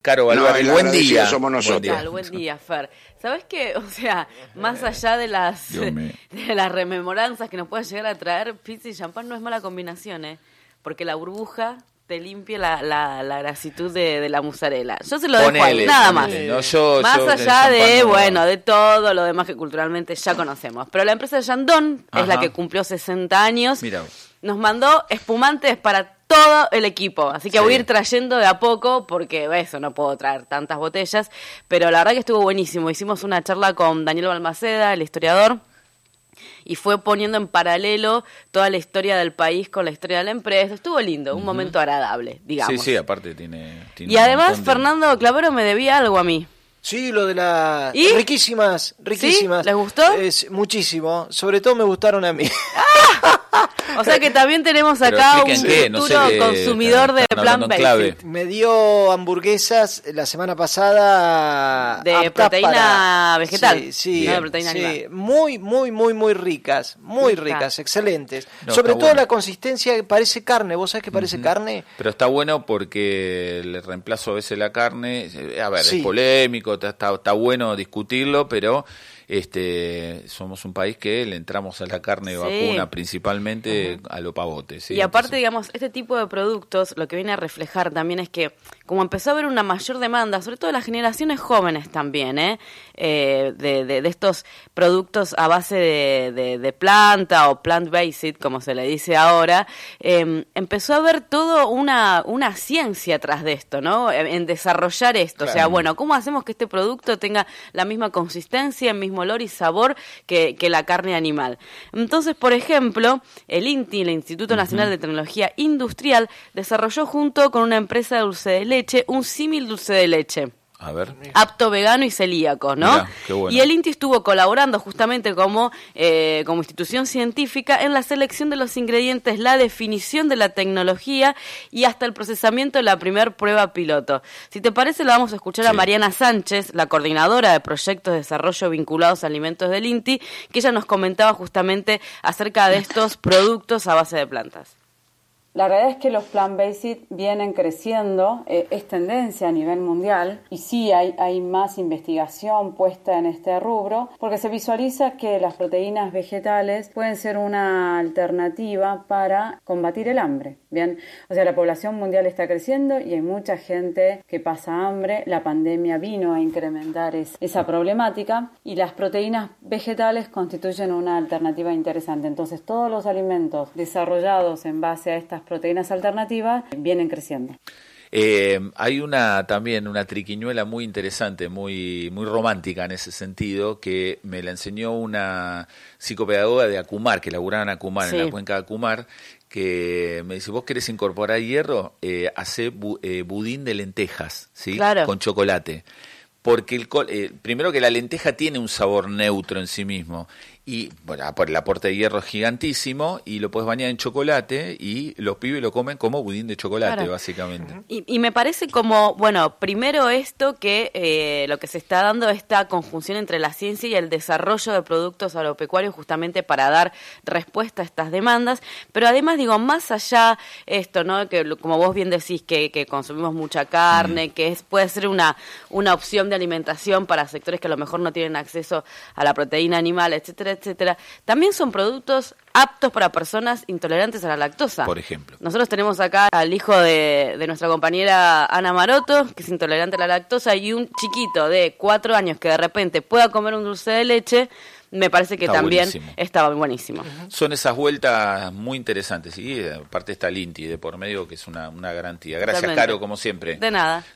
Caro Valverde, No, buen día. Somos nosotros. Buen día, Fer. ¿Sabés qué? O sea, más allá de las rememoranzas que nos pueda llegar a traer, pizza y champán no es mala combinación, ¿eh? Porque la burbuja te limpia la grasitud de la mozzarella. Yo se lo dejo ahí, nada más. No, más allá de todo lo demás que culturalmente ya conocemos. Pero la empresa de Yandón es la que cumplió 60 años. Mira. Nos mandó espumantes para todo el equipo, así que voy a ir trayendo de a poco, porque eso, no puedo traer tantas botellas, pero la verdad que estuvo buenísimo. Hicimos una charla con Daniel Balmaceda, el historiador, y fue poniendo en paralelo toda la historia del país con la historia de la empresa. Estuvo lindo, un momento agradable, digamos. Sí, aparte tiene y además Fernando Clavero me debía algo a mí. Sí, lo de las riquísimas. ¿Sí? ¿Les gustó? Muchísimo, sobre todo me gustaron a mí. O sea que también tenemos acá un futuro consumidor de plant-based. Me dio hamburguesas la semana pasada de proteína vegetal. Sí, no de proteína animal. Muy ricas, ricas, excelentes. Sobre todo la consistencia que parece carne. ¿Vos sabés que parece carne? Pero está bueno porque le reemplazo a veces la carne. A ver, es polémico, está bueno discutirlo, pero somos un país que le entramos a la carne vacuna principalmente a lo pavote. ¿Sí? Y aparte, digamos, este tipo de productos lo que viene a reflejar también es que como empezó a haber una mayor demanda, sobre todo de las generaciones jóvenes también, de estos productos a base de planta o plant-based, como se le dice ahora, empezó a haber todo una ciencia tras de esto, ¿no? En desarrollar esto. Claro. O sea, bueno, ¿cómo hacemos que este producto tenga la misma consistencia, el mismo olor y sabor que la carne animal? Entonces, por ejemplo, el INTI, el Instituto Nacional de Tecnología Industrial, desarrolló junto con una empresa de dulce de leche un símil dulce de leche. A ver. Apto vegano y celíaco, ¿no? Mirá, qué bueno. Y el INTI estuvo colaborando justamente como institución científica en la selección de los ingredientes, la definición de la tecnología y hasta el procesamiento de la primer prueba piloto. Si te parece, la vamos a escuchar a Mariana Sánchez, la coordinadora de proyectos de desarrollo vinculados a alimentos del INTI, que ella nos comentaba justamente acerca de estos productos a base de plantas. La realidad es que los plant-based vienen creciendo, es tendencia a nivel mundial y sí hay más investigación puesta en este rubro porque se visualiza que las proteínas vegetales pueden ser una alternativa para combatir el hambre. Bien, o sea, la población mundial está creciendo y hay mucha gente que pasa hambre. La pandemia vino a incrementar esa problemática y las proteínas vegetales constituyen una alternativa interesante. Entonces, todos los alimentos desarrollados en base a estas proteínas alternativas vienen creciendo. Hay también una triquiñuela muy interesante, muy romántica en ese sentido, que me la enseñó una psicopedagoga de Acumar, que laburaba en Acumar, en la cuenca de Acumar, que me dice, vos querés incorporar hierro, hacé budín de lentejas, ¿sí? Claro. Con chocolate. Porque primero que la lenteja tiene un sabor neutro en sí mismo y bueno, por el aporte de hierro es gigantísimo y lo puedes bañar en chocolate y los pibes lo comen como budín de chocolate, básicamente. Y me parece como, bueno, primero esto que lo que se está dando esta conjunción entre la ciencia y el desarrollo de productos agropecuarios justamente para dar respuesta a estas demandas, pero además digo, más allá esto, ¿no? Que como vos bien decís que consumimos mucha carne, que puede ser una opción de alimentación para sectores que a lo mejor no tienen acceso a la proteína animal, etcétera, etcétera. También son productos aptos para personas intolerantes a la lactosa. Por ejemplo. Nosotros tenemos acá al hijo de nuestra compañera Ana Maroto, que es intolerante a la lactosa, y un chiquito de 4 años que de repente pueda comer un dulce de leche. Me parece que está también estaba buenísimo. Son esas vueltas muy interesantes. Y aparte está el INTI de por medio, que es una garantía. Gracias, Caro, como siempre. De nada.